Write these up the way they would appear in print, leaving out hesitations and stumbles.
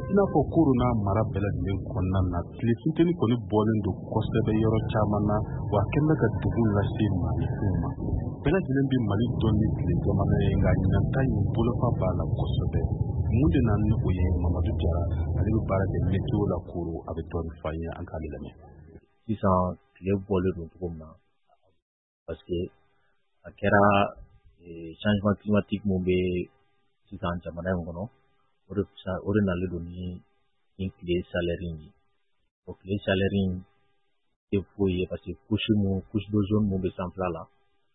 n'a fɔ koro n'a mara bɛɛ lajɛlen kɔnɔna na tile funteni kɔni bɔlen don kosɛbɛ yɔrɔ caman na wa kɛlen bɛ ka degun lase maaninfinw ma bɛɛ lajɛlen bɛ Mali dɔn ni tile jamana ye nka ɲinata in bolofa b'a la kosɛbɛ mun de na ni o ye Mamadu Jara ale bɛ baara kɛ météo la Koro a bɛ dɔɔni fɔ an ye an k'ale lamɛn. Sisan tile bɔlen don cogo min na parce que a kɛra changement climatique mun bɛ sisan jamana in kɔnɔ o de nalen don ni tile chaleur ye o tile chaleur tɛ foyi ye parce que couche d'ozone mun bɛ sanfɛla la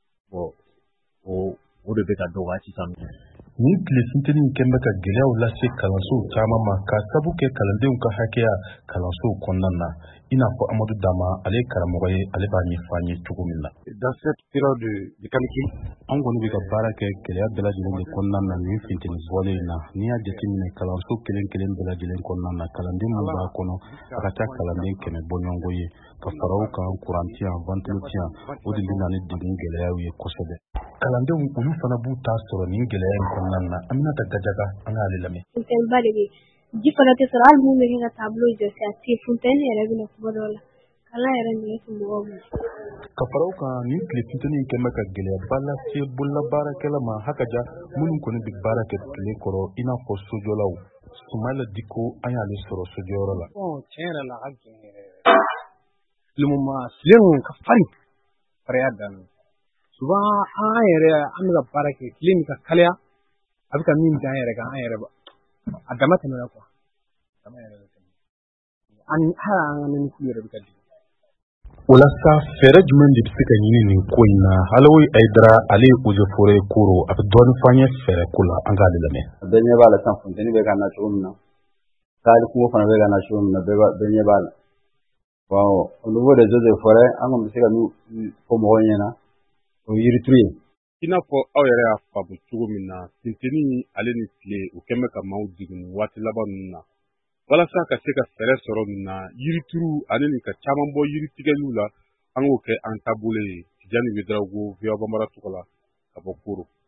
o de bɛ ka dɔgɔya sisan. Nin tile funteni kɛlen bɛ ka gɛlɛyaw lase kalansow caman ma ka sabu kɛ kalandenw ka hakɛya kalansow kɔnɔna na i n'a fɔ Amadu Dama ale ye karamɔgɔ ye ale b'a ɲɛfɔ an ye cogo min na. Dans cette période de canicule an kɔni bɛ ka baara kɛ gɛlɛya bɛɛ lajɛlen de kɔnɔna na nin funteni bɔlen in na n'i y'a jateminɛ kalanso kelen kelen bɛɛ lajɛlen kɔnɔna na kalanden minnu b'a kɔnɔ a ka ca kalanden 100 bɔɲɔgɔnko ye ka fara o kan kurantiyan ventilo o de bɛ na ni degun gɛlɛyaw ye kosɛbɛ. Kalandenw olu fana b'u ta sɔrɔ nin gɛlɛya in kɔnɔna na Aminata Gajaga an k'ale lamɛn. Funtɛniba de bɛ ji fana tɛ sɔrɔ hali mun bɛ kɛ ka tableau jɔsi a tɛ funtɛni yɛrɛ bɛna kuma dɔw la kalan yɛrɛ ɲɛ tɛ mɔgɔw ma. Ka fara o kan nin tile funteni in kɛlen bɛ ka gɛlɛyaba lase bololabaarakɛla ma hakaja minnu kɔni bɛ baara kɛ tile kɔrɔ i n'a fɔ sojɔlaw Sumayila Diko an y'ale sɔrɔ sojɔyɔrɔ la. Tiɲɛ yɛrɛ la a ka gɛlɛn yɛrɛ silen ka farin fariya daminɛ souvent an yɛrɛ an bɛ ka baara kɛ tile min ka kalaya a bɛ ka min dan an yɛrɛ kan an yɛrɛ a dama tɛmɛna quoi dama yɛrɛ bɛ tɛmɛ hali an ka nɛnɛkulu yɛrɛ bɛ ka di. O la sa fɛɛrɛ jumɛn de bɛ se ka ɲini nin ko in na Halawi Aidara ale ye eaux et forêt Koro a bɛ dɔɔni fɔ an ye fɛɛrɛ ko la an k'ale lamɛn. Bɛɛ ɲɛ b'a la sisan funteni bɛ ka na cogo min na taali kungo fana bɛ ka na cogo min na bɛɛ ɲɛ b'a la. Au niveau des eaux et forêts an kɔni bɛ se ka min fɔ mɔgɔw ɲɛna o ye yirituru ye. I n'a fɔ aw yɛrɛ y'a faamu cogo min na funteni ale ni tile o kɛlen bɛ ka maaw degun waati laban ninnu na walasa ka se ka fɛɛrɛ sɔrɔ min na yirituru ale ni ka caman bɔ yiritigɛliw la an k'o kɛ an taabolo ye Tijani Wederawogo VOA Bambara tɔgɔ la ka bɔ Koro.